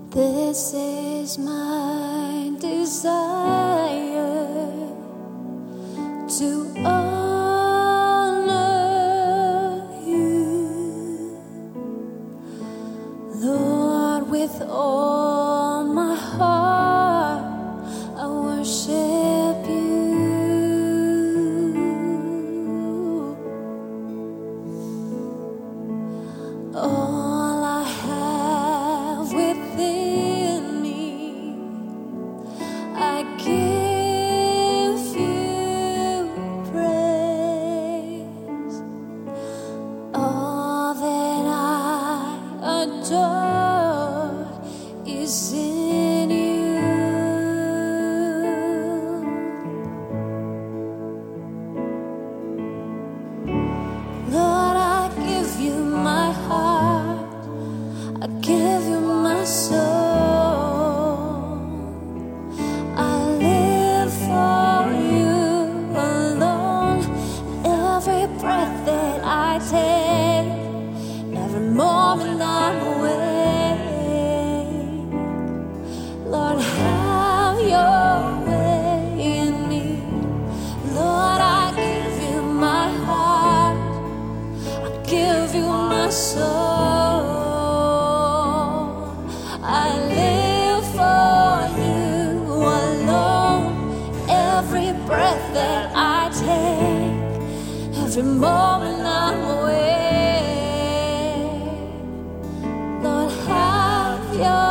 This is my desire to honor you, Lord, with all my heart. I worship you. All I have within me, I give you praise. All that I adore is in you. Lord, I give you my heart, I give you my soul. I live for you alone. Every breath that I take, every moment I'm awake, Lord, have your way in me. Lord, I give you my heart, I give you my soul. I live for you alone. Every breath that I take, every moment I'm awake, Lord, have your